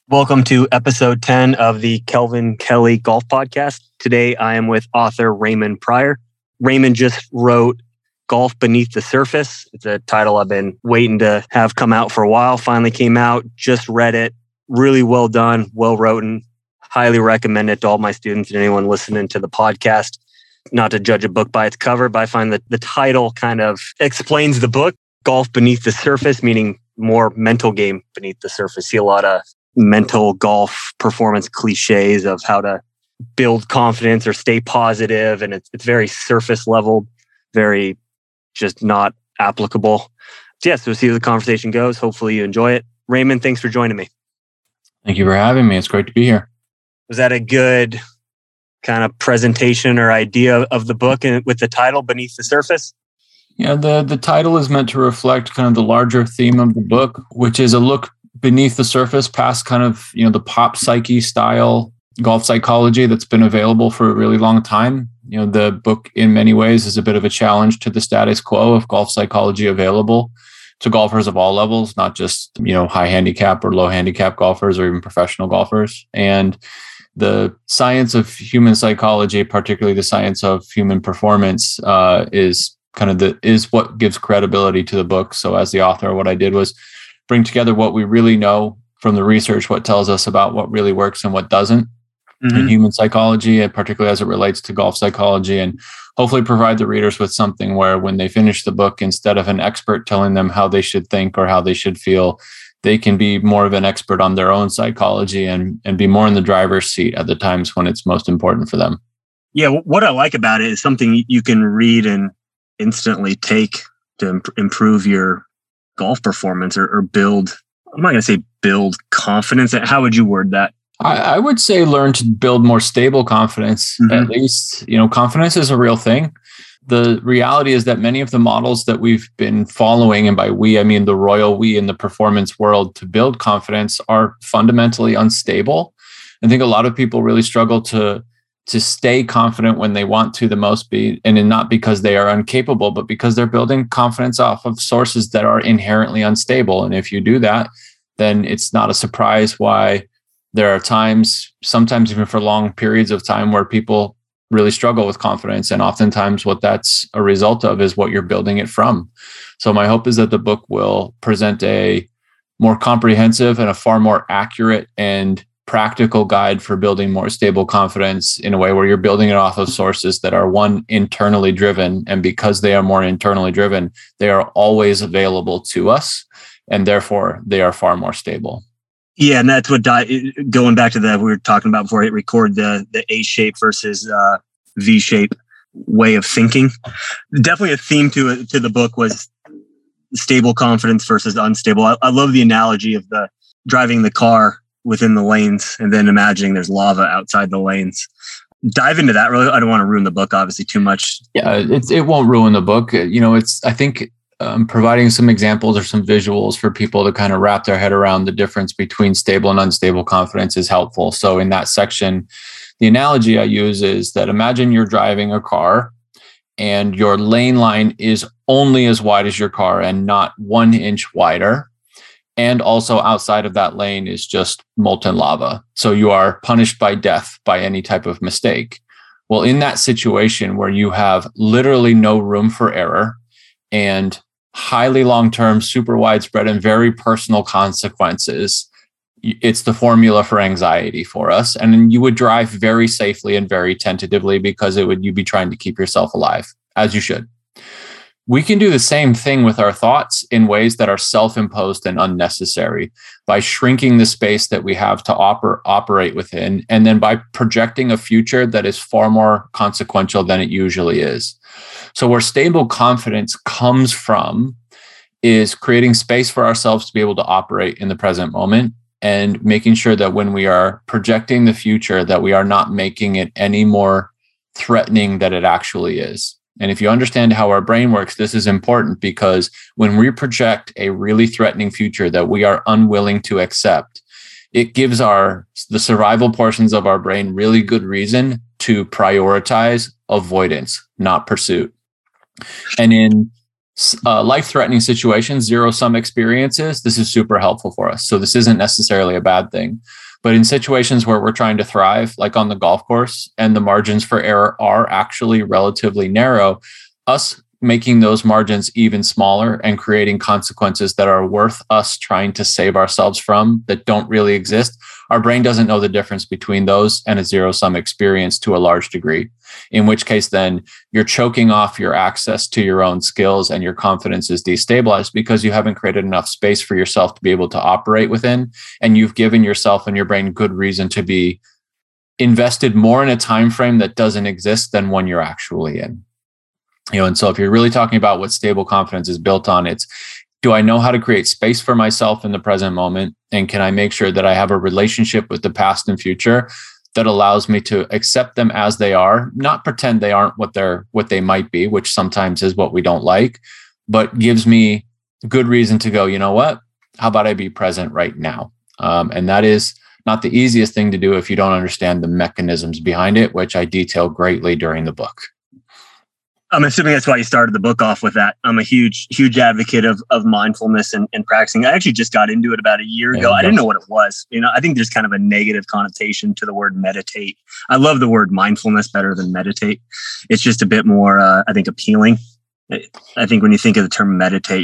Welcome to episode 10 of the Kelvin Kelly Golf Podcast. Today I am with author Raymond Pryor. Raymond just wrote Golf Beneath the Surface. It's a title I've been waiting to have come out for a while. Finally came out, just read it. Really well done, well written. Highly recommend it to all my students and anyone listening to the podcast. Not to judge a book by its cover, but I find that the title kind of explains the book. Golf Beneath the Surface, meaning more mental game beneath the surface. See a lot of mental golf performance cliches of how to build confidence or stay positive. And it's very surface level, very just not applicable. So we'll see how the conversation goes. Hopefully you enjoy it. Raymond, thanks for joining me. Thank you for having me. It's great to be here. Was that a good kind of presentation or idea of the book and with the title Beneath the Surface? Yeah, the title is meant to reflect kind of the larger theme of the book, which is a look beneath the surface past kind of, the pop psyche style golf psychology that's been available for a really long time. The book in many ways is a bit of a challenge to the status quo of golf psychology available to golfers of all levels, not just, high handicap or low handicap golfers or even professional golfers. And the science of human psychology, particularly the science of human performance, is what gives credibility to the book. So as the author, what I did was bring together what we really know from the research, what tells us about what really works and what doesn't in human psychology, and particularly as it relates to golf psychology, and hopefully provide the readers with something where when they finish the book, instead of an expert telling them how they should think or how they should feel, they can be more of an expert on their own psychology and be more in the driver's seat at the times when it's most important for them. Yeah, what I like about it is something you can read and instantly take to improve your golf performance or build, I'm not going to say build confidence. How would you word that? I would say learn to build more stable confidence. At least, confidence is a real thing. The reality is that many of the models that we've been following, and by we, I mean the royal we in the performance world, to build confidence are fundamentally unstable. I think a lot of people really struggle to stay confident when they want to the most be, and not because they are incapable, but because they're building confidence off of sources that are inherently unstable. And if you do that, then it's not a surprise why there are times, sometimes even for long periods of time, where people really struggle with confidence. And oftentimes what that's a result of is what you're building it from. So my hope is that the book will present a more comprehensive and a far more accurate and practical guide for building more stable confidence in a way where you're building it off of sources that are, one, internally driven. And because they are more internally driven, they are always available to us. And therefore, they are far more stable. Yeah, and that's what going back to that we were talking about before I hit record, the A-shape versus V-shape way of thinking. Definitely a theme to the book was stable confidence versus unstable. I love the analogy of the driving the car within the lanes and then imagining there's lava outside the lanes. Dive into that. Really, I don't want to ruin the book, obviously, too much. Yeah, it won't ruin the book. I think providing some examples or some visuals for people to kind of wrap their head around the difference between stable and unstable confidence is helpful. So in that section, the analogy I use is that imagine you're driving a car and your lane line is only as wide as your car and not 1 inch wider. And also outside of that lane is just molten lava. So you are punished by death by any type of mistake. Well, in that situation where you have literally no room for error and highly long-term, super widespread, and very personal consequences, it's the formula for anxiety for us. And you would drive very safely and very tentatively because you'd be trying to keep yourself alive, as you should. We can do the same thing with our thoughts in ways that are self-imposed and unnecessary by shrinking the space that we have to operate within, and then by projecting a future that is far more consequential than it usually is. So where stable confidence comes from is creating space for ourselves to be able to operate in the present moment and making sure that when we are projecting the future, that we are not making it any more threatening than it actually is. And if you understand how our brain works, this is important because when we project a really threatening future that we are unwilling to accept, it gives the survival portions of our brain really good reason to prioritize avoidance, not pursuit. And in life-threatening situations, zero-sum experiences, this is super helpful for us. So this isn't necessarily a bad thing. But in situations where we're trying to thrive, like on the golf course, and the margins for error are actually relatively narrow, us making those margins even smaller and creating consequences that are worth us trying to save ourselves from, that don't really exist, our brain doesn't know the difference between those and a zero-sum experience to a large degree. In which case, then you're choking off your access to your own skills and your confidence is destabilized because you haven't created enough space for yourself to be able to operate within. And you've given yourself and your brain good reason to be invested more in a time frame that doesn't exist than one you're actually in. And so if you're really talking about what stable confidence is built on, it's, do I know how to create space for myself in the present moment? And can I make sure that I have a relationship with the past and future that allows me to accept them as they are, not pretend they aren't what they might be, which sometimes is what we don't like, but gives me good reason to go, you know what? How about I be present right now? And that is not the easiest thing to do if you don't understand the mechanisms behind it, which I detail greatly during the book. I'm assuming that's why you started the book off with that. I'm a huge advocate of mindfulness and practicing. I actually just got into it about a year ago. I didn't know what it was. I think there's kind of a negative connotation to the word meditate. I love the word mindfulness better than meditate. It's just a bit more, I think, appealing. I think when you think of the term meditate,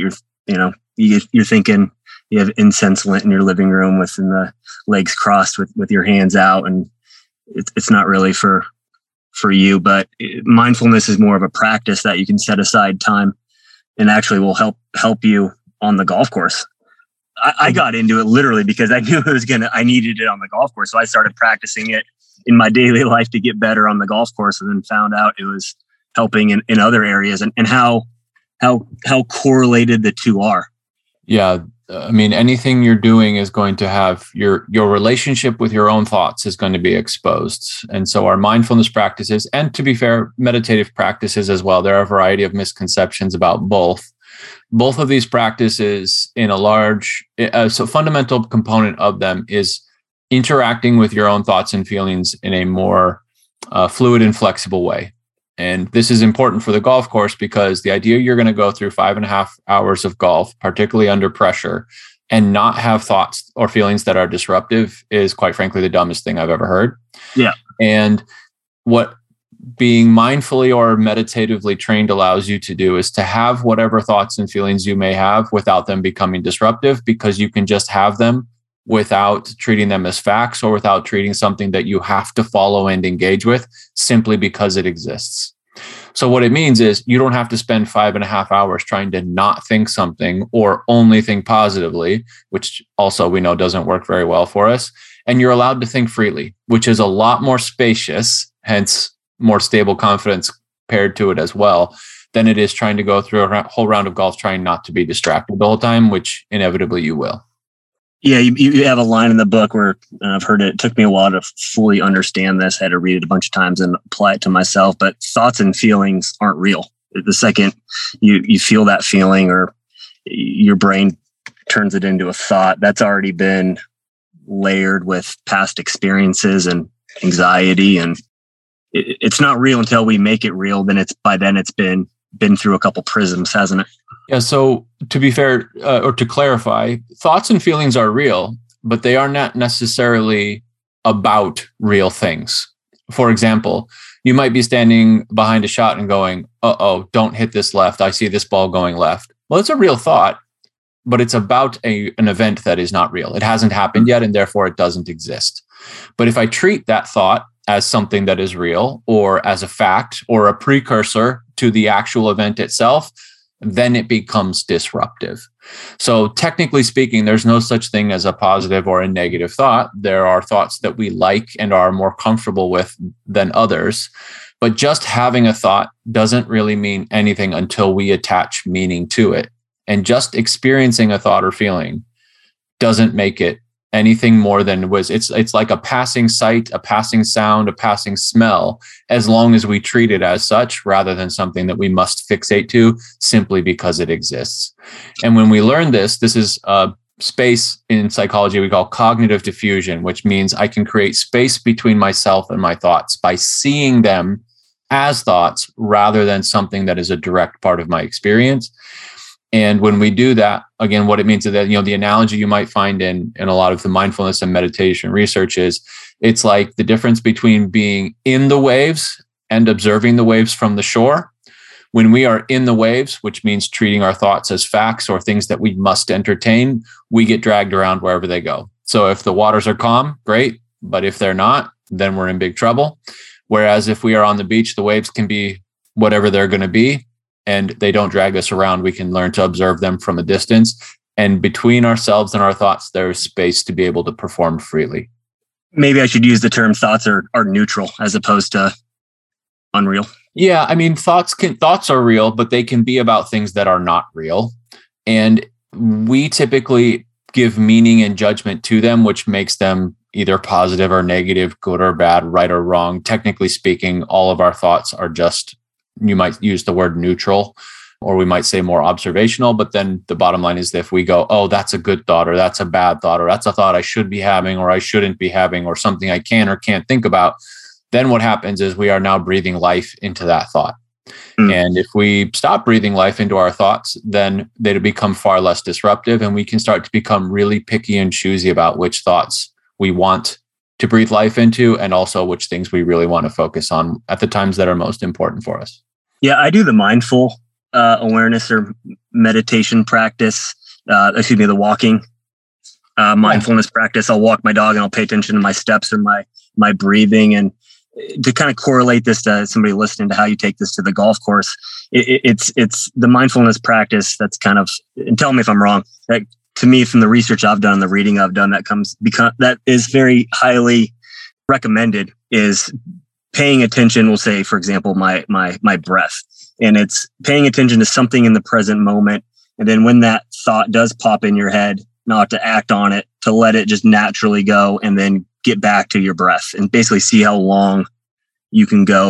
you're thinking you have incense lit in your living room with the legs crossed with your hands out, and it's not really for you, but mindfulness is more of a practice that you can set aside time and actually will help you on the golf course. I got into it literally because I knew I needed it on the golf course. So I started practicing it in my daily life to get better on the golf course, and then found out it was helping in other areas, and how correlated the two are. Yeah. I mean, anything you're doing is going to have your relationship with your own thoughts is going to be exposed. And so our mindfulness practices, and to be fair, meditative practices as well, there are a variety of misconceptions about both. Both of these practices in a large, so fundamental component of them is interacting with your own thoughts and feelings in a more fluid and flexible way. And this is important for the golf course because the idea you're going to go through 5.5 hours of golf, particularly under pressure, and not have thoughts or feelings that are disruptive is, quite frankly, the dumbest thing I've ever heard. Yeah. And what being mindfully or meditatively trained allows you to do is to have whatever thoughts and feelings you may have without them becoming disruptive, because you can just have them without treating them as facts or without treating something that you have to follow and engage with simply because it exists. So what it means is you don't have to spend 5.5 hours trying to not think something or only think positively, which also we know doesn't work very well for us. And you're allowed to think freely, which is a lot more spacious, hence more stable confidence paired to it as well, than it is trying to go through a whole round of golf trying not to be distracted the whole time, which inevitably you will. Yeah, you have a line in the book where I've heard it. It took me a while to fully understand this. I had to read it a bunch of times and apply it to myself. But thoughts and feelings aren't real. The second you feel that feeling or your brain turns it into a thought, that's already been layered with past experiences and anxiety. And it's not real until we make it real. Then it's been through a couple prisms, hasn't it? Yeah. So to be fair, or to clarify, thoughts and feelings are real, but they are not necessarily about real things. For example, you might be standing behind a shot and going, "Uh-oh, don't hit this left. I see this ball going left." Well, it's a real thought, but it's about an event that is not real. It hasn't happened yet, and therefore it doesn't exist. But if I treat that thought as something that is real, or as a fact, or a precursor to the actual event itself, then it becomes disruptive. So technically speaking, there's no such thing as a positive or a negative thought. There are thoughts that we like and are more comfortable with than others. But just having a thought doesn't really mean anything until we attach meaning to it. And just experiencing a thought or feeling doesn't make it anything more than it was. It's like a passing sight, a passing sound, a passing smell, as long as we treat it as such, rather than something that we must fixate to simply because it exists. And when we learn this is a space in psychology we call cognitive diffusion, which means I can create space between myself and my thoughts by seeing them as thoughts rather than something that is a direct part of my experience. And when we do that, again, what it means is that, the analogy you might find in a lot of the mindfulness and meditation research is it's like the difference between being in the waves and observing the waves from the shore. When we are in the waves, which means treating our thoughts as facts or things that we must entertain, we get dragged around wherever they go. So if the waters are calm, great. But if they're not, then we're in big trouble. Whereas if we are on the beach, the waves can be whatever they're going to be, and they don't drag us around. We can learn to observe them from a distance. And between ourselves and our thoughts, there's space to be able to perform freely. Maybe I should use the term thoughts are neutral as opposed to unreal. Yeah, I mean, thoughts are real, but they can be about things that are not real. And we typically give meaning and judgment to them, which makes them either positive or negative, good or bad, right or wrong. Technically speaking, all of our thoughts are just, you might use the word neutral, or we might say more observational. But then the bottom line is that if we go, oh, that's a good thought, or that's a bad thought, or that's a thought I should be having, or I shouldn't be having, or something I can or can't think about, then what happens is we are now breathing life into that thought. And if we stop breathing life into our thoughts, then they become far less disruptive, and we can start to become really picky and choosy about which thoughts we want to breathe life into, and also which things we really want to focus on at the times that are most important for us. Yeah, I do the mindful awareness or meditation practice, the walking mindfulness practice. I'll walk my dog and I'll pay attention to my steps or my breathing. And to kind of correlate this to somebody listening to how you take this to the golf course, it's the mindfulness practice that's kind of, and tell me if I'm wrong, that to me, from the research I've done and the reading I've done, that is very highly recommended, is paying attention. We'll say, for example, my breath, and it's paying attention to something in the present moment. And then when that thought does pop in your head, not to act on it, to let it just naturally go, and then get back to your breath and basically see how long you can go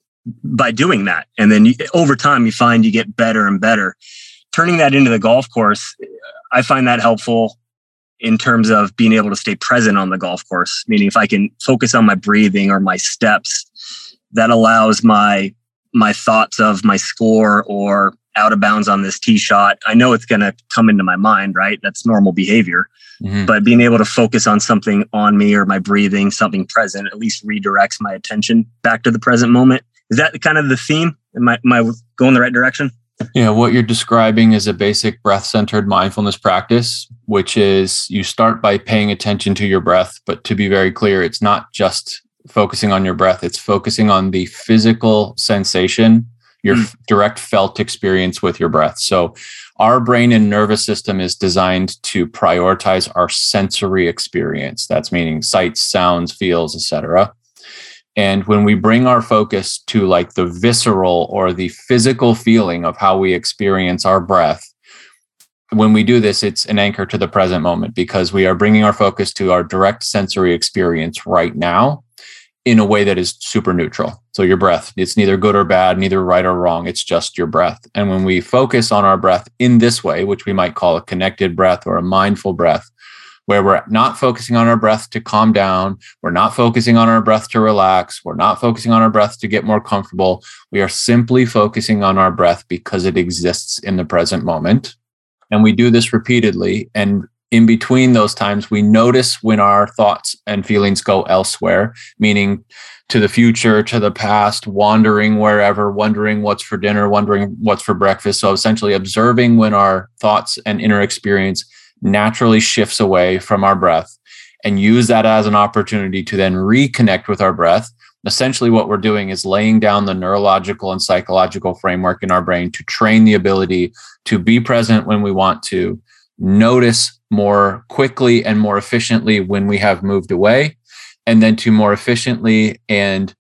by doing that. And then over time, you find you get better and better. Turning that into the golf course, I find that helpful in terms of being able to stay present on the golf course. Meaning if I can focus on my breathing or my steps, that allows my thoughts of my score or out of bounds on this tee shot. I know it's going to come into my mind, right? That's normal behavior. Mm-hmm. But being able to focus on something on me or my breathing, something present, at least redirects my attention back to the present moment. Is that kind of the theme? Am I going the right direction? Yeah, what you're describing is a basic breath-centered mindfulness practice, which is you start by paying attention to your breath. But to be very clear, it's not just focusing on your breath. It's focusing on the physical sensation, your direct felt experience with your breath. So our brain and nervous system is designed to prioritize our sensory experience. That's meaning sights, sounds, feels, etc. And when we bring our focus to like the visceral or the physical feeling of how we experience our breath, when we do this, it's an anchor to the present moment, because we are bringing our focus to our direct sensory experience right now in a way that is super neutral. So your breath, it's neither good or bad, neither right or wrong. It's just your breath. And when we focus on our breath in this way, which we might call a connected breath or a mindful breath, where we're not focusing on our breath to calm down, we're not focusing on our breath to relax, we're not focusing on our breath to get more comfortable. We are simply focusing on our breath because it exists in the present moment. And we do this repeatedly. And in between those times, we notice when our thoughts and feelings go elsewhere, meaning to the future, to the past, wandering wherever, wondering what's for dinner, wondering what's for breakfast. So essentially observing when our thoughts and inner experience naturally shifts away from our breath, and use that as an opportunity to then reconnect with our breath. Essentially what we're doing is laying down the neurological and psychological framework in our brain to train the ability to be present when we want to, notice more quickly and more efficiently when we have moved away, and then to more efficiently and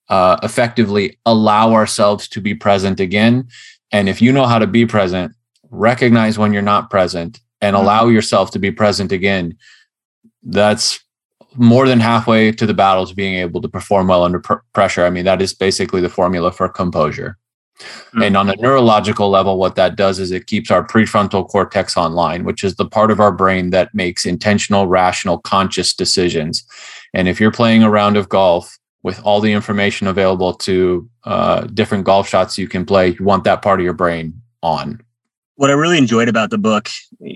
effectively allow ourselves to be present again. And if you know how to be present, recognize when you're not present and allow yourself to be present again. That's more than halfway to the battle to being able to perform well under pressure. I mean, that is basically the formula for composure. And on a neurological level, what that does is it keeps our prefrontal cortex online, which is the part of our brain that makes intentional, rational, conscious decisions. And if you're playing a round of golf with all the information available to different golf shots you can play, you want that part of your brain on. What I really enjoyed about the book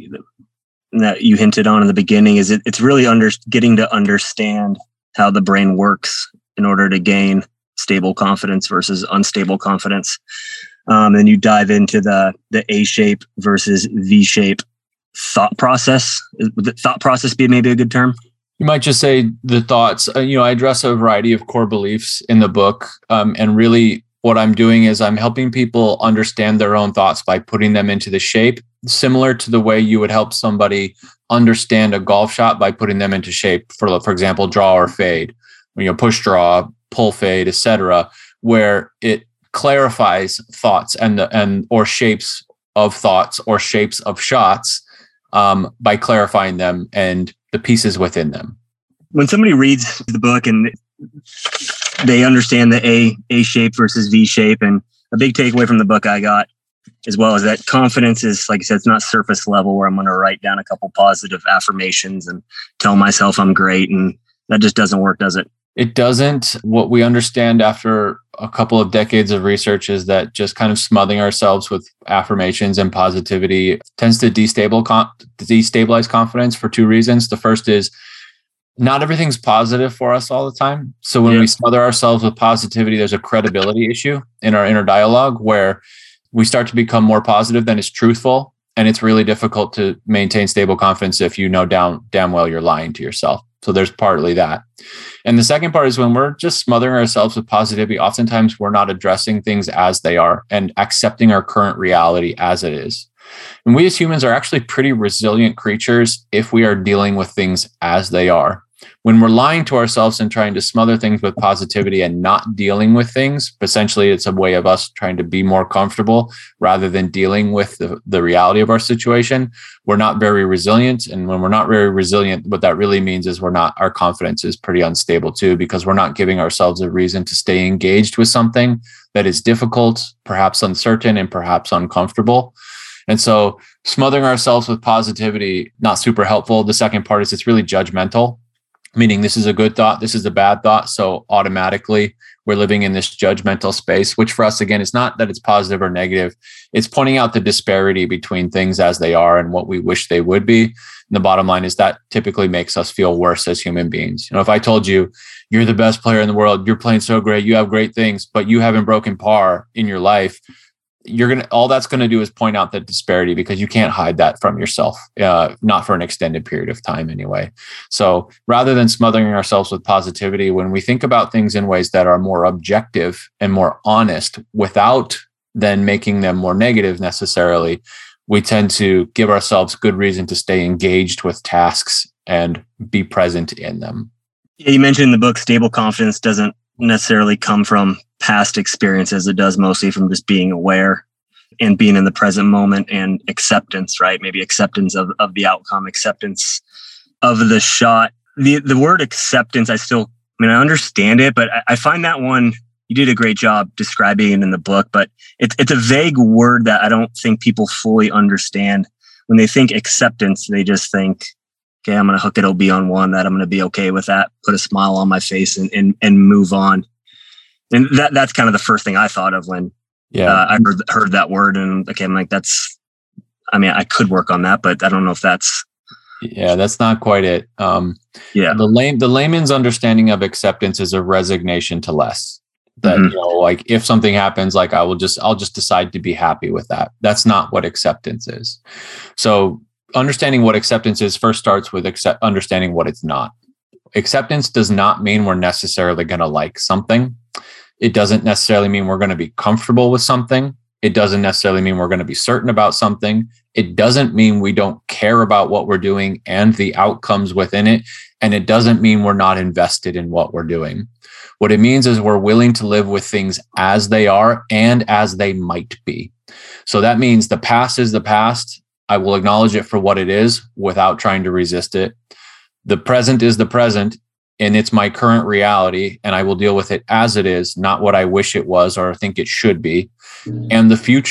that you hinted on in the beginning is it's really getting to understand how the brain works in order to gain stable confidence versus unstable confidence. And you dive into the A shape versus V shape thought process. Would the thought process be maybe a good term? You might just say the thoughts. I address a variety of core beliefs in the book. And really what I'm doing is I'm helping people understand their own thoughts by putting them into the shape, similar to the way you would help somebody understand a golf shot by putting them into shape for example, draw or fade, push draw, pull fade, etc., where it clarifies thoughts or shapes of thoughts or shapes of shots by clarifying them and the pieces within them. When somebody reads the book and they understand the A shape versus V shape, and a big takeaway from the book I got as well is that confidence is, like I said, it's not surface level where I'm going to write down a couple positive affirmations and tell myself I'm great. And that just doesn't work, does it? It doesn't. What we understand after a couple of decades of research is that just kind of smothering ourselves with affirmations and positivity tends to destabilize confidence for two reasons. The first is not everything's positive for us all the time. So when we smother ourselves with positivity, there's a credibility issue in our inner dialogue where we start to become more positive than is truthful. And it's really difficult to maintain stable confidence if you know damn well you're lying to yourself. So there's partly that. And the second part is when we're just smothering ourselves with positivity, oftentimes we're not addressing things as they are and accepting our current reality as it is. And we as humans are actually pretty resilient creatures if we are dealing with things as they are. When we're lying to ourselves and trying to smother things with positivity and not dealing with things, essentially it's a way of us trying to be more comfortable rather than dealing with the reality of our situation. We're not very resilient. And when we're not very resilient, what that really means is our confidence is pretty unstable too, because we're not giving ourselves a reason to stay engaged with something that is difficult, perhaps uncertain, and perhaps uncomfortable. And so smothering ourselves with positivity, not super helpful. The second part is it's really judgmental, meaning this is a good thought, this is a bad thought. So automatically we're living in this judgmental space, which for us, again, is not that it's positive or negative. It's pointing out the disparity between things as they are and what we wish they would be. And the bottom line is that typically makes us feel worse as human beings. If I told you, you're the best player in the world, you're playing so great, you have great things, but you haven't broken par in your life, all that's going to do is point out that disparity because you can't hide that from yourself, not for an extended period of time anyway. So rather than smothering ourselves with positivity, when we think about things in ways that are more objective and more honest without then making them more negative necessarily, we tend to give ourselves good reason to stay engaged with tasks and be present in them. Yeah, you mentioned in the book, stable confidence doesn't necessarily come from past experiences. It does mostly from just being aware and being in the present moment and acceptance, right? Maybe acceptance of the outcome, acceptance of the shot. The word acceptance, I understand it, but I find that one, you did a great job describing it in the book, but it's a vague word that I don't think people fully understand. When they think acceptance, they just think, okay, I'm going to hook it OB on one, that I'm going to be okay with that, put a smile on my face and move on. And that's kind of the first thing I thought of when I heard that word. And okay, I'm like, I could work on that, but I don't know if that's. Yeah, that's not quite it. The layman's understanding of acceptance is a resignation to less. That, like if something happens, like I'll just decide to be happy with that. That's not what acceptance is. So understanding what acceptance is first starts with understanding what it's not. Acceptance does not mean we're necessarily going to like something. It doesn't necessarily mean we're going to be comfortable with something. It doesn't necessarily mean we're going to be certain about something. It doesn't mean we don't care about what we're doing and the outcomes within it. And it doesn't mean we're not invested in what we're doing. What it means is we're willing to live with things as they are and as they might be. So that means the past is the past. I will acknowledge it for what it is without trying to resist it. The present is the present, and it's my current reality, and I will deal with it as it is, not what I wish it was or think it should be. And the future,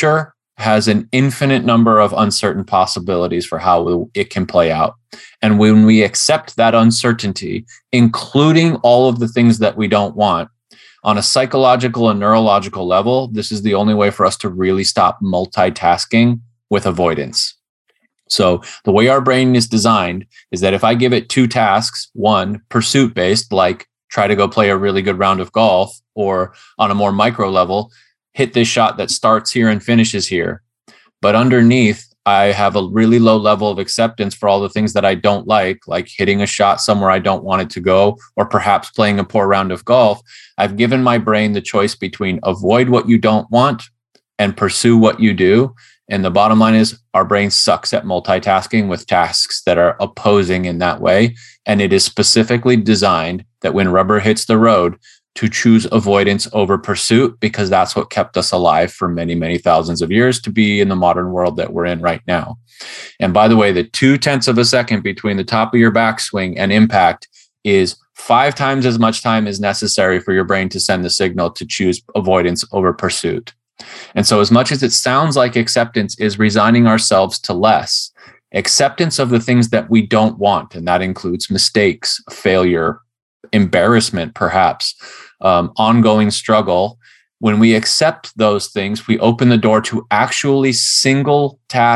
has an infinite number of uncertain possibilities for how it can play out. And when we accept that uncertainty, including all of the things that we don't want, on a psychological and neurological level, this is the only way for us to really stop multitasking with avoidance. So the way our brain is designed is that if I give it two tasks, one pursuit-based, like try to go play a really good round of golf, or on a more micro level, hit this shot that starts here and finishes here. But underneath, I have a really low level of acceptance for all the things that I don't like hitting a shot somewhere I don't want it to go, or perhaps playing a poor round of golf. I've given my brain the choice between avoid what you don't want and pursue what you do. And the bottom line is our brain sucks at multitasking with tasks that are opposing in that way. And it is specifically designed that when rubber hits the road, to choose avoidance over pursuit, because that's what kept us alive for many, many thousands of years to be in the modern world that we're in right now. And by the way, the 0.2 of a second between the top of your backswing and impact is 5 times as much time as necessary for your brain to send the signal to choose avoidance over pursuit. And so as much as it sounds like acceptance is resigning ourselves to less, acceptance of the things that we don't want, and that includes mistakes, failure, embarrassment, perhaps, ongoing struggle. When we accept those things, we open the door to actually singularly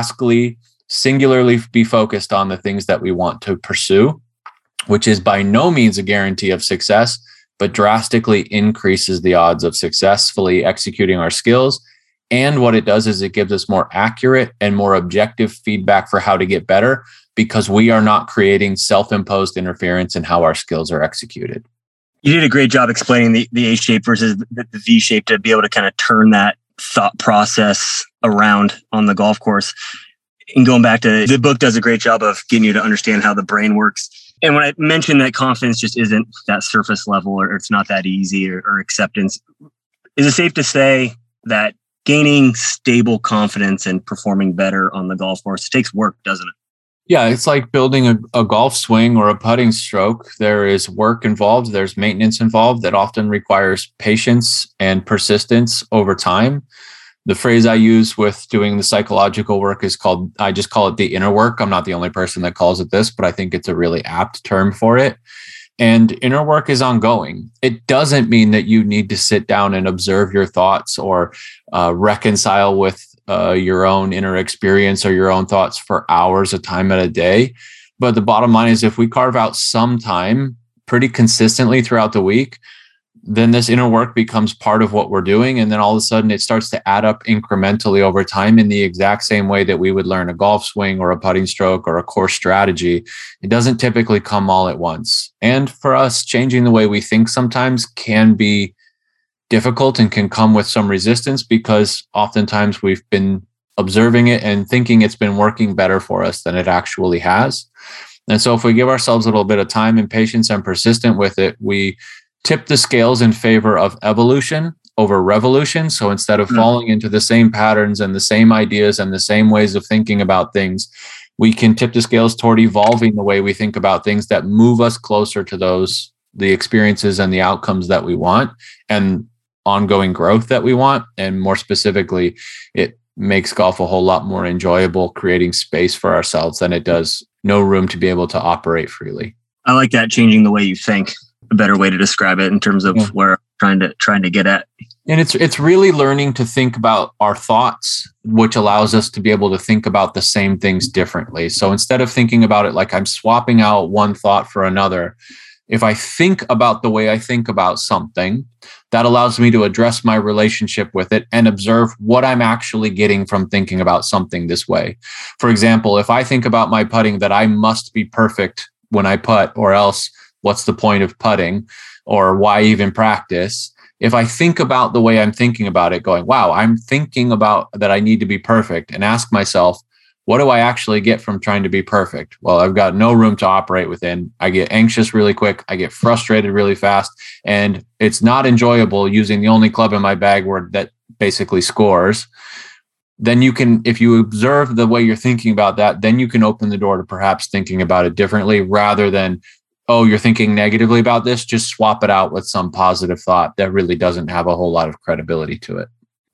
be focused on the things that we want to pursue, which is by no means a guarantee of success, but drastically increases the odds of successfully executing our skills. And what it does is it gives us more accurate and more objective feedback for how to get better, because we are not creating self-imposed interference in how our skills are executed. You did a great job explaining the A shape versus the V shape to be able to kind of turn that thought process around on the golf course. And going back to the book does a great job of getting you to understand how the brain works. And when I mentioned that confidence just isn't that surface level, or it's not that easy, or acceptance, is it safe to say that gaining stable confidence and performing better on the golf course takes work, doesn't it? Yeah, it's like building a golf swing or a putting stroke. There is work involved. There's maintenance involved that often requires patience and persistence over time. The phrase I use with doing the psychological work is I just call it the inner work. I'm not the only person that calls it this, but I think it's a really apt term for it. And inner work is ongoing. It doesn't mean that you need to sit down and observe your thoughts or reconcile with your own inner experience or your own thoughts for hours of time at a day. But the bottom line is, if we carve out some time pretty consistently throughout the week, then this inner work becomes part of what we're doing. And then all of a sudden it starts to add up incrementally over time in the exact same way that we would learn a golf swing or a putting stroke or a core strategy. It doesn't typically come all at once. And for us, changing the way we think sometimes can be difficult and can come with some resistance, because oftentimes we've been observing it and thinking it's been working better for us than it actually has. And so if we give ourselves a little bit of time and patience and persistent with it, we tip the scales in favor of evolution over revolution. So instead of falling into the same patterns and the same ideas and the same ways of thinking about things, we can tip the scales toward evolving the way we think about things that move us closer to the experiences and the outcomes that we want, and ongoing growth that we want. And more specifically, it makes golf a whole lot more enjoyable, creating space for ourselves than it does no room to be able to operate freely. I like that, changing the way you think, a better way to describe it in terms of where I'm trying to get at. And it's really learning to think about our thoughts, which allows us to be able to think about the same things differently. So instead of thinking about it like I'm swapping out one thought for another, if I think about the way I think about something, that allows me to address my relationship with it and observe what I'm actually getting from thinking about something this way. For example, if I think about my putting that I must be perfect when I putt, or else what's the point of putting, or why even practice? If I think about the way I'm thinking about it, going, wow, I'm thinking about that I need to be perfect, and ask myself, what do I actually get from trying to be perfect? Well, I've got no room to operate within. I get anxious really quick. I get frustrated really fast. And it's not enjoyable using the only club in my bag that basically scores. Then you can, if you observe the way you're thinking about that, then you can open the door to perhaps thinking about it differently, rather than, oh, you're thinking negatively about this, just swap it out with some positive thought that really doesn't have a whole lot of credibility to it.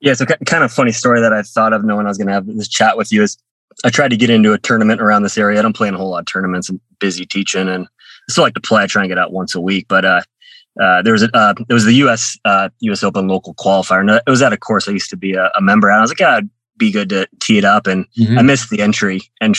Yeah, so kind of funny story that I thought of knowing I was going to have this chat with you is I tried to get into a tournament around this area. I don't play in a whole lot of tournaments. I'm busy teaching and I still like to play. I try and get out once a week, but there was it was the US Open local qualifier, and it was at a course I used to be a member at. I was like, it'd be good to tee it up, and I missed the entry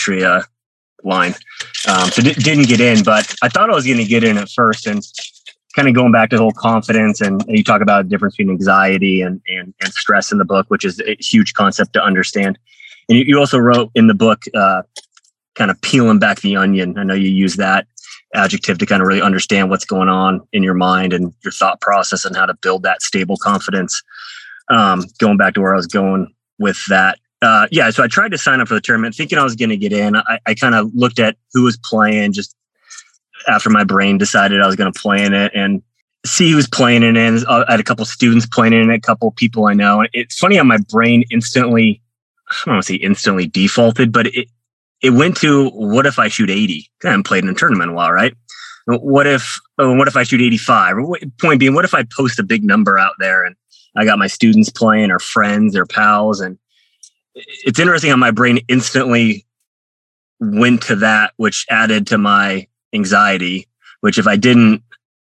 line, so didn't get in. But I thought I was going to get in at first, and kind of going back to the whole confidence, and you talk about the difference between anxiety and stress in the book, which is a huge concept to understand. And you also wrote in the book, kind of peeling back the onion. I know you use that adjective to kind of really understand what's going on in your mind and your thought process and how to build that stable confidence. Going back to where I was going with that. So I tried to sign up for the tournament thinking I was going to get in. I kind of looked at who was playing just after my brain decided I was going to play in it, and see who was playing in it. I had a couple students playing in it, a couple people I know. It's funny how my brain instantly, I don't want to say instantly defaulted, but it went to, what if I shoot 80? I haven't played in a tournament in a while, right? What if I shoot 85? Point being, what if I post a big number out there and I got my students playing, or friends or pals? And it's interesting how my brain instantly went to that, which added to my anxiety, which if I didn't,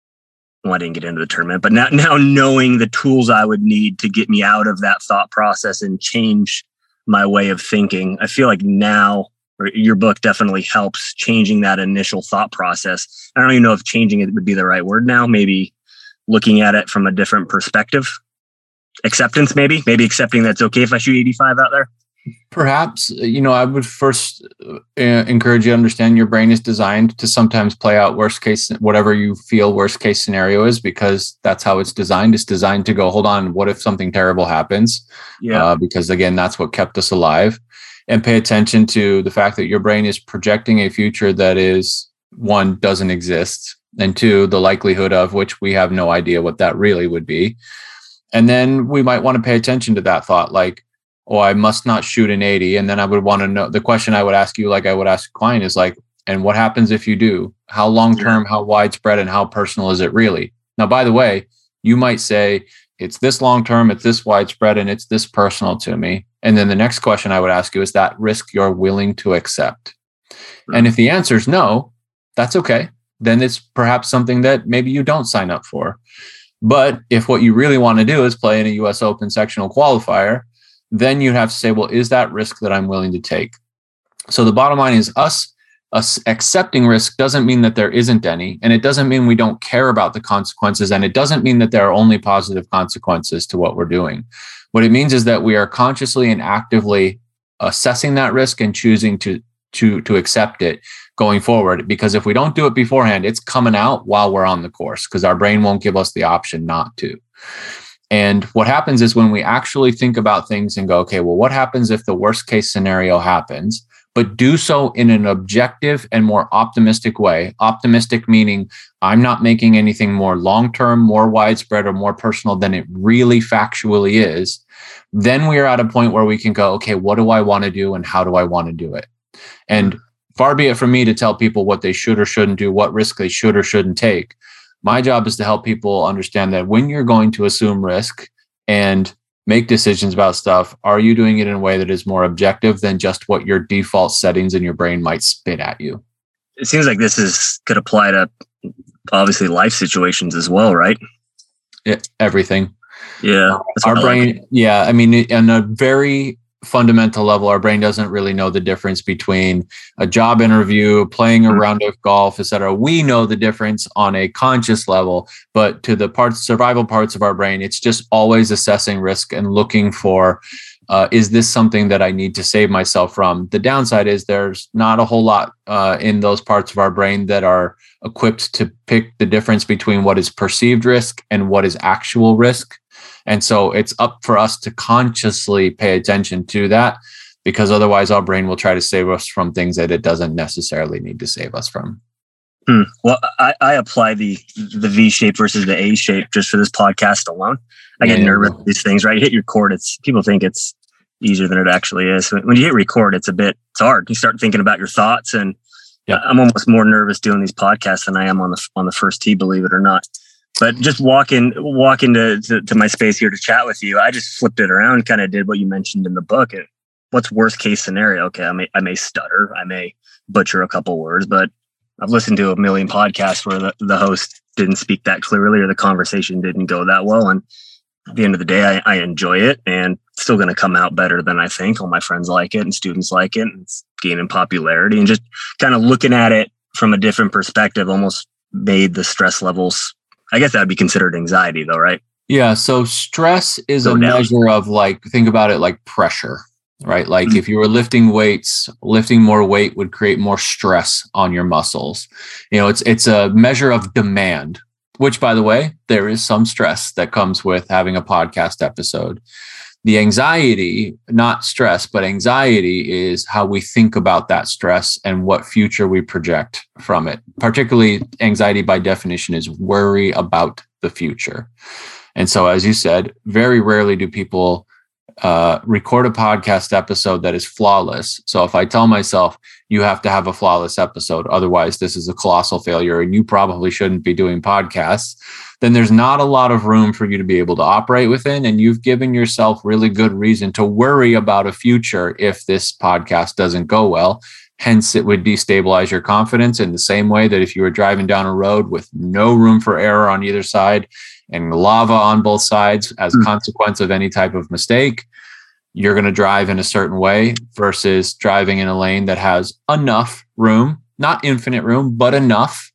I didn't get into the tournament, but now knowing the tools I would need to get me out of that thought process and change my way of thinking, I feel like now, or your book definitely helps changing that initial thought process. I don't even know if changing it would be the right word now. Maybe looking at it from a different perspective. Acceptance, maybe accepting that's okay if I shoot 85 out there. Perhaps, I would first encourage you to understand your brain is designed to sometimes play out worst case, whatever you feel worst case scenario is, because that's how it's designed. It's designed to go, hold on, what if something terrible happens? Yeah. Because again, that's what kept us alive. And pay attention to the fact that your brain is projecting a future that is, one, doesn't exist, and two, the likelihood of which we have no idea what that really would be. And then we might want to pay attention to that thought, like, oh, I must not shoot an 80. And then I would want to know, the question I would ask you, like I would ask a client, is like, and what happens if you do? How long-term, how widespread, and how personal is it really? Now, by the way, you might say, it's this long-term, it's this widespread, and it's this personal to me. And then the next question I would ask you, is that risk you're willing to accept? And if the answer is no, that's okay. Then it's perhaps something that maybe you don't sign up for. But if what you really want to do is play in a US Open sectional qualifier, then you have to say, well, is that risk that I'm willing to take? So the bottom line is us accepting risk doesn't mean that there isn't any, and it doesn't mean we don't care about the consequences, and it doesn't mean that there are only positive consequences to what we're doing. What it means is that we are consciously and actively assessing that risk and choosing to accept it going forward. Because if we don't do it beforehand, it's coming out while we're on the course, because our brain won't give us the option not to. And what happens is when we actually think about things and go, okay, well, what happens if the worst case scenario happens? But do so in an objective and more optimistic way. Optimistic meaning I'm not making anything more long-term, more widespread, or more personal than it really factually is. Then we are at a point where we can go, okay, what do I want to do and how do I want to do it? And far be it from me to tell people what they should or shouldn't do, what risk they should or shouldn't take. My job is to help people understand that when you're going to assume risk and make decisions about stuff, are you doing it in a way that is more objective than just what your default settings in your brain might spit at you? It seems like this could apply to obviously life situations as well, right? Everything. Yeah. Our brain, I mean, on a very fundamental level, our brain doesn't really know the difference between a job interview, playing a round of golf, et cetera. We know the difference on a conscious level, but to the survival parts of our brain, it's just always assessing risk and looking for, is this something that I need to save myself from? The downside is there's not a whole lot in those parts of our brain that are equipped to pick the difference between what is perceived risk and what is actual risk. And so it's up for us to consciously pay attention to that, because otherwise our brain will try to save us from things that it doesn't necessarily need to save us from. Well, I apply the V shape versus the A shape just for this podcast alone. I get nervous with these things, right? You hit record. People think it's easier than it actually is. When you hit record, it's hard. You start thinking about your thoughts, and I'm almost more nervous doing these podcasts than I am on the first tee, believe it or not. But just walking to my space here to chat with you, I just flipped it around, kind of did what you mentioned in the book. What's worst case scenario? Okay, I may stutter, I may butcher a couple words, but I've listened to a million podcasts where the host didn't speak that clearly or the conversation didn't go that well. And at the end of the day, I enjoy it, and it's still going to come out better than I think. All my friends like it and students like it, and it's gaining popularity. And just kind of looking at it from a different perspective almost made the stress levels, I guess that would be considered anxiety though, right? Yeah. So stress is a measure of, like, think about it like pressure, right? Like if you were lifting weights, lifting more weight would create more stress on your muscles. It's a measure of demand, which, by the way, there is some stress that comes with having a podcast episode. The anxiety, not stress, but anxiety is how we think about that stress and what future we project from it. Particularly, anxiety by definition is worry about the future. And so, as you said, very rarely do people record a podcast episode that is flawless. So if I tell myself, you have to have a flawless episode, otherwise this is a colossal failure and you probably shouldn't be doing podcasts, then there's not a lot of room for you to be able to operate within. And you've given yourself really good reason to worry about a future if this podcast doesn't go well. Hence, it would destabilize your confidence in the same way that if you were driving down a road with no room for error on either side and lava on both sides as a consequence of any type of mistake, you're going to drive in a certain way versus driving in a lane that has enough room, not infinite room, but enough,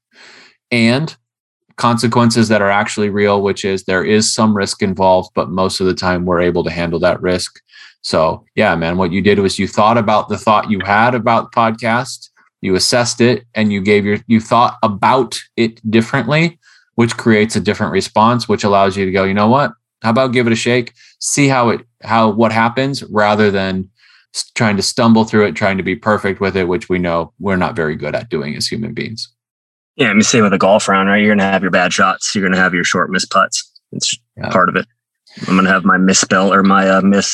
and consequences that are actually real, which is there is some risk involved, but most of the time we're able to handle that risk. So yeah, man, what you did was you thought about the thought you had about the podcast, you assessed it, and you thought about it differently, which creates a different response, which allows you to go, you know what? How about give it a shake, see what happens, rather than trying to stumble through it, trying to be perfect with it, which we know we're not very good at doing as human beings. Yeah, I mean, say with a golf round, right? You're going to have your bad shots. You're going to have your short missed putts. It's part of it. I'm going to have my misspell or my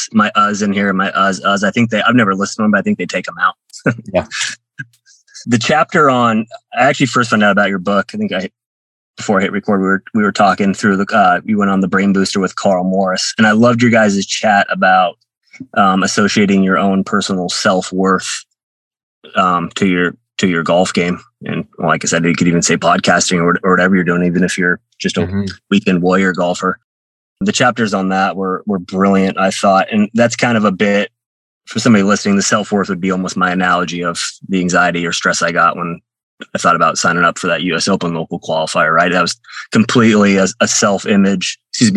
uhs in here. My uhs. I think I've never listened to them, but I think they take them out. Yeah. The chapter I actually first found out about your book. I think before I hit record, we were talking through you went on the Brain Booster with Carl Morris, and I loved your guys' chat about associating your own personal self-worth to your golf game. And like I said, you could even say podcasting or whatever you're doing, even if you're just a weekend warrior golfer. The chapters on that were brilliant, I thought. And that's kind of a bit, for somebody listening, the self-worth would be almost my analogy of the anxiety or stress I got when I thought about signing up for that US Open local qualifier, right? That was completely a self-image,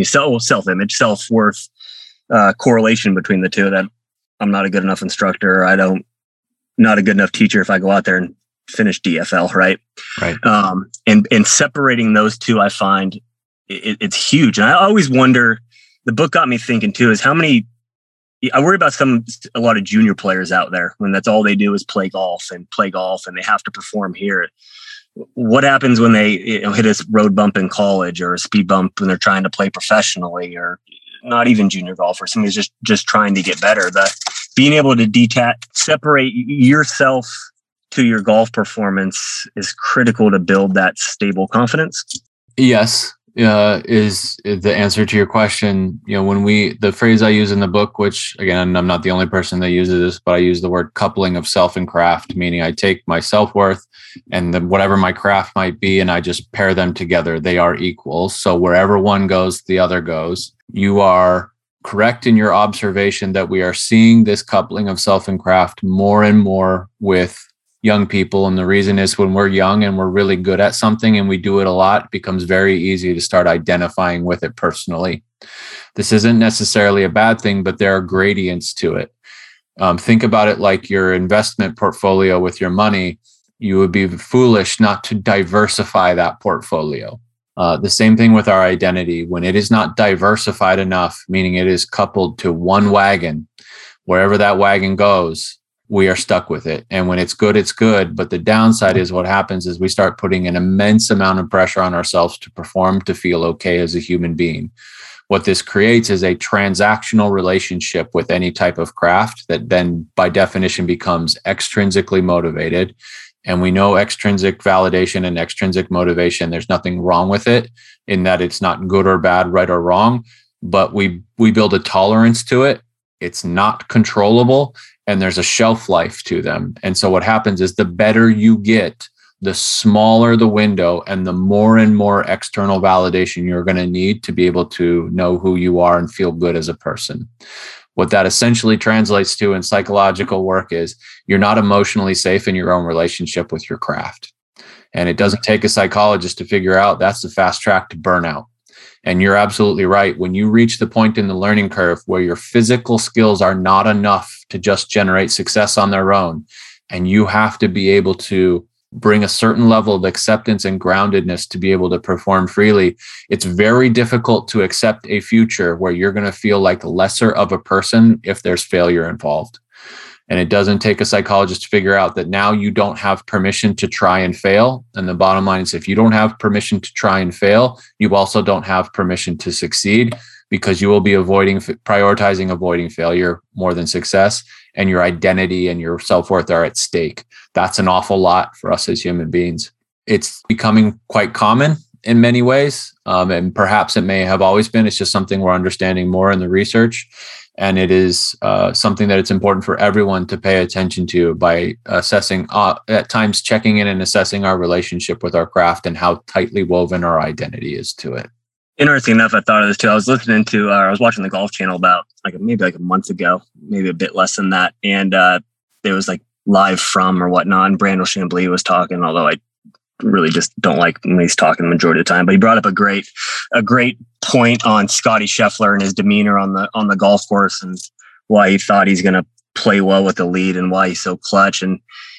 self-worth correlation between the two, that I'm not a good enough instructor. Not a good enough teacher if I go out there and finish DFL, right? Right. And separating those two, I find it's huge. And I always wonder, the book got me thinking too, is how many, I worry about a lot of junior players out there when that's all they do is play golf and they have to perform here. What happens when they hit a road bump in college or a speed bump when they're trying to play professionally, or not even junior golfers? Somebody's just trying to get better. Being able to separate yourself to your golf performance is critical to build that stable confidence. Yes. Is the answer to your question. When the phrase I use in the book, which again, I'm not the only person that uses this, but I use the word coupling of self and craft, meaning I take my self-worth and then whatever my craft might be, and I just pair them together. They are equal. So wherever one goes, the other goes. You are correct in your observation that we are seeing this coupling of self and craft more and more with young people. And the reason is, when we're young and we're really good at something and we do it a lot, it becomes very easy to start identifying with it personally. This isn't necessarily a bad thing, but there are gradients to it. Think about it like your investment portfolio with your money. You would be foolish not to diversify that portfolio. The same thing with our identity. When it is not diversified enough, meaning it is coupled to one wagon, wherever that wagon goes, we are stuck with it. And when it's good, it's good. But the downside is, what happens is we start putting an immense amount of pressure on ourselves to perform, to feel okay as a human being. What this creates is a transactional relationship with any type of craft that then by definition becomes extrinsically motivated. And we know extrinsic validation and extrinsic motivation, there's nothing wrong with it in that it's not good or bad, right or wrong, but we build a tolerance to it. It's not controllable, and there's a shelf life to them. And so what happens is the better you get, the smaller the window and the more and more external validation you're going to need to be able to know who you are and feel good as a person. What that essentially translates to in psychological work is you're not emotionally safe in your own relationship with your craft. And it doesn't take a psychologist to figure out that's the fast track to burnout. And you're absolutely right. When you reach the point in the learning curve where your physical skills are not enough to just generate success on their own, and you have to be able to bring a certain level of acceptance and groundedness to be able to perform freely, it's very difficult to accept a future where you're going to feel like lesser of a person if there's failure involved. And it doesn't take a psychologist to figure out that now you don't have permission to try and fail. And the bottom line is if you don't have permission to try and fail, you also don't have permission to succeed, because you will be prioritizing avoiding failure more than success, and your identity and your self-worth are at stake. That's an awful lot for us as human beings. It's becoming quite common in many ways, and perhaps it may have always been. It's just something we're understanding more in the research, and it is something that it's important for everyone to pay attention to by assessing, at times checking in and assessing our relationship with our craft and how tightly woven our identity is to it. Interesting enough, I thought of this too. I was watching the Golf Channel about maybe a month ago, maybe a bit less than that. And there was live from or whatnot. And Brandel Chambly was talking, although I really just don't like when he's talking the majority of the time, but he brought up a great point on Scotty Scheffler and his demeanor on the golf course and why he thought he's going to play well with the lead and why he's so clutch. And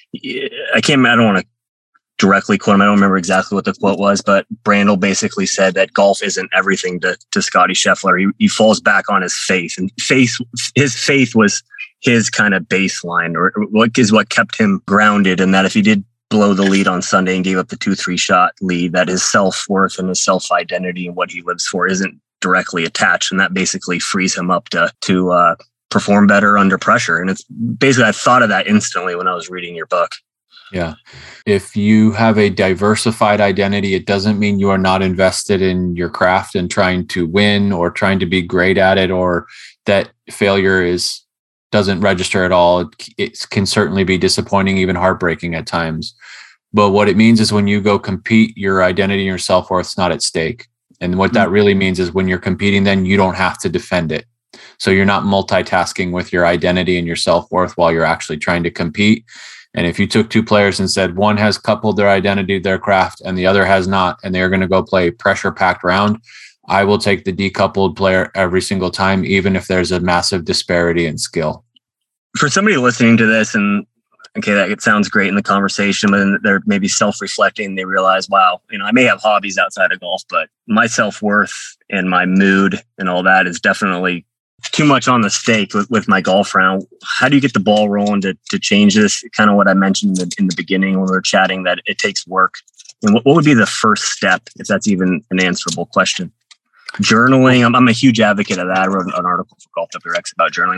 I don't want to directly quote him. I don't remember exactly what the quote was, but Brandel basically said that golf isn't everything to Scotty Scheffler. He falls back on his faith, and his faith was his kind of baseline, or what kept him grounded. And that if he did blow the lead on Sunday and gave up the 2-3 shot lead, that his self-worth and his self-identity and what he lives for isn't directly attached. And that basically frees him up to perform better under pressure. And it's basically, I thought of that instantly when I was reading your book. Yeah. If you have a diversified identity, it doesn't mean you are not invested in your craft and trying to win or trying to be great at it, or that failure doesn't register at all. It can certainly be disappointing, even heartbreaking at times. But what it means is when you go compete, your identity and your self-worth is not at stake. And what that really means is when you're competing, then you don't have to defend it. So you're not multitasking with your identity and your self-worth while you're actually trying to compete. And if you took two players and said one has coupled their identity, their craft, and the other has not, and they're going to go play a pressure-packed round, I will take the decoupled player every single time, even if there's a massive disparity in skill. For somebody listening to this, and it sounds great in the conversation, but then they're maybe self-reflecting, they realize, wow, I may have hobbies outside of golf, but my self-worth and my mood and all that is definitely too much on the stake with my golf round. How do you get the ball rolling to change this? Kind of what I mentioned in the beginning when we were chatting, that it takes work. And what would be the first step, if that's even an answerable question? Journaling. I'm a huge advocate of that. I wrote an article for Golf WRX about journaling.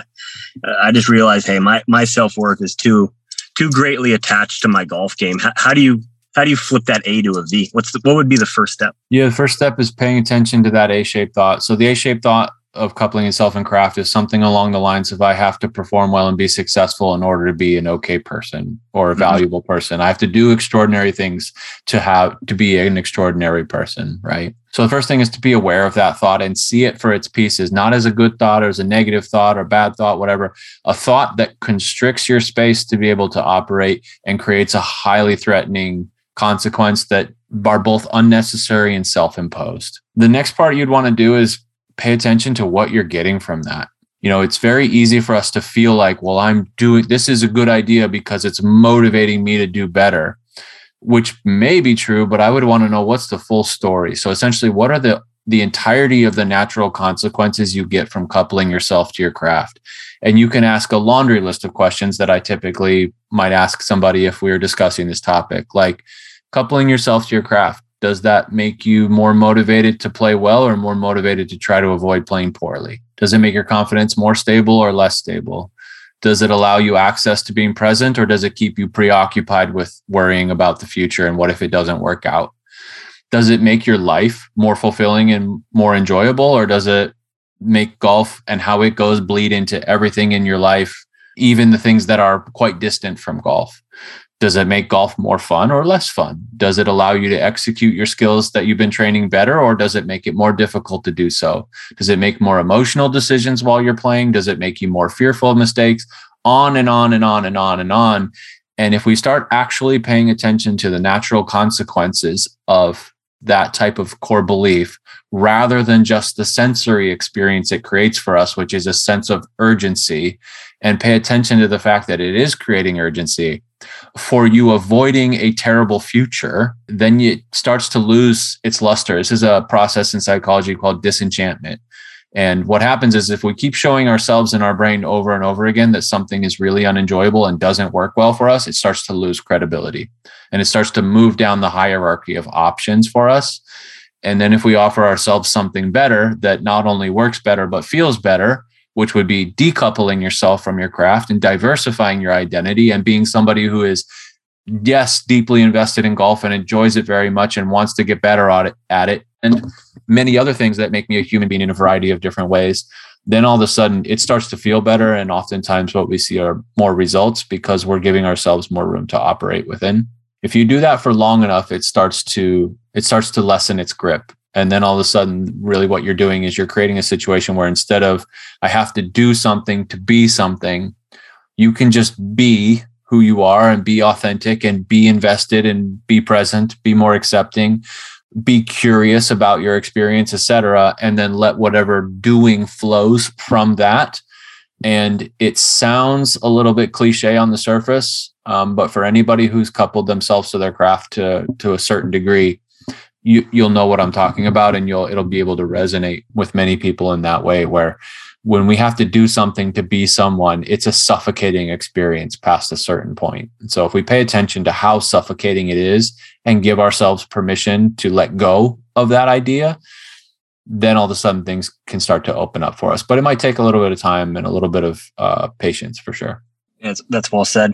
I just realized, hey, my self-worth is too greatly attached to my golf game. How do you flip that A to a V? What would be the first step? Yeah, the first step is paying attention to that A-shaped thought. So the A-shaped thought of coupling yourself and craft is something along the lines of, I have to perform well and be successful in order to be an okay person or a valuable person. I have to do extraordinary things to be an extraordinary person, right? So the first thing is to be aware of that thought and see it for its pieces, not as a good thought or as a negative thought or bad thought, whatever. A thought that constricts your space to be able to operate and creates a highly threatening consequence that are both unnecessary and self-imposed. The next part you'd want to do is pay attention to what you're getting from that. It's very easy for us to feel like, well, this is a good idea because it's motivating me to do better, which may be true, but I would want to know what's the full story. So essentially, what are the entirety of the natural consequences you get from coupling yourself to your craft? And you can ask a laundry list of questions that I typically might ask somebody if we were discussing this topic, like coupling yourself to your craft. Does that make you more motivated to play well or more motivated to try to avoid playing poorly? Does it make your confidence more stable or less stable? Does it allow you access to being present, or does it keep you preoccupied with worrying about the future and what if it doesn't work out? Does it make your life more fulfilling and more enjoyable, or does it make golf and how it goes bleed into everything in your life, even the things that are quite distant from golf? Does it make golf more fun or less fun? Does it allow you to execute your skills that you've been training better, or does it make it more difficult to do so? Does it make more emotional decisions while you're playing? Does it make you more fearful of mistakes? On and on and on and on and on. And if we start actually paying attention to the natural consequences of that type of core belief, rather than just the sensory experience it creates for us, which is a sense of urgency, and pay attention to the fact that it is creating urgency for you avoiding a terrible future, then it starts to lose its luster. This is a process in psychology called disenchantment. And what happens is if we keep showing ourselves in our brain over and over again that something is really unenjoyable and doesn't work well for us, it starts to lose credibility and it starts to move down the hierarchy of options for us. And then if we offer ourselves something better that not only works better, but feels better, which would be decoupling yourself from your craft and diversifying your identity and being somebody who is, yes, deeply invested in golf and enjoys it very much and wants to get better at it, and many other things that make me a human being in a variety of different ways, then all of a sudden it starts to feel better. And oftentimes what we see are more results because we're giving ourselves more room to operate within. If you do that for long enough, it starts to lessen its grip. And then all of a sudden, really what you're doing is you're creating a situation where instead of I have to do something to be something, you can just be who you are and be authentic and be invested and be present, be more accepting, be curious about your experience, etc., and then let whatever doing flows from that. And it sounds a little bit cliche on the surface, but for anybody who's coupled themselves to their craft to a certain degree, you'll know what I'm talking about, and it'll be able to resonate with many people in that way, where when we have to do something to be someone, it's a suffocating experience past a certain point. And so if we pay attention to how suffocating it is and give ourselves permission to let go of that idea, then all of a sudden things can start to open up for us. But it might take a little bit of time and a little bit of patience for sure. Yeah, that's well said.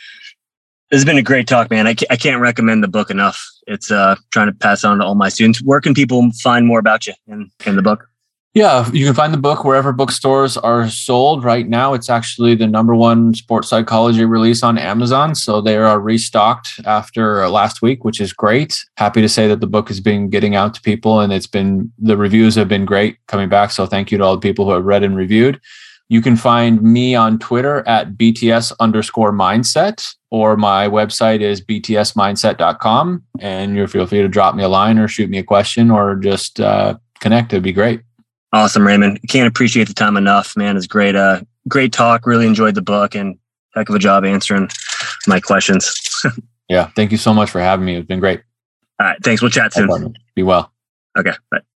This has been a great talk, man. I can't recommend the book enough. It's trying to pass on to all my students. Where can people find more about you in the book? Yeah, you can find the book wherever bookstores are sold. Right now, it's actually the #1 sports psychology release on Amazon. So they are restocked after last week, which is great. Happy to say that the book has been getting out to people, and the reviews have been great coming back. So thank you to all the people who have read and reviewed. You can find me on Twitter at BTS_mindset, or my website is btsmindset.com. And you feel free to drop me a line or shoot me a question or just connect. It'd be great. Awesome, Raymond. Can't appreciate the time enough, man. It's great. Great talk. Really enjoyed the book, and heck of a job answering my questions. Yeah. Thank you so much for having me. It's been great. All right. Thanks. We'll chat soon. Be well. Okay. Bye.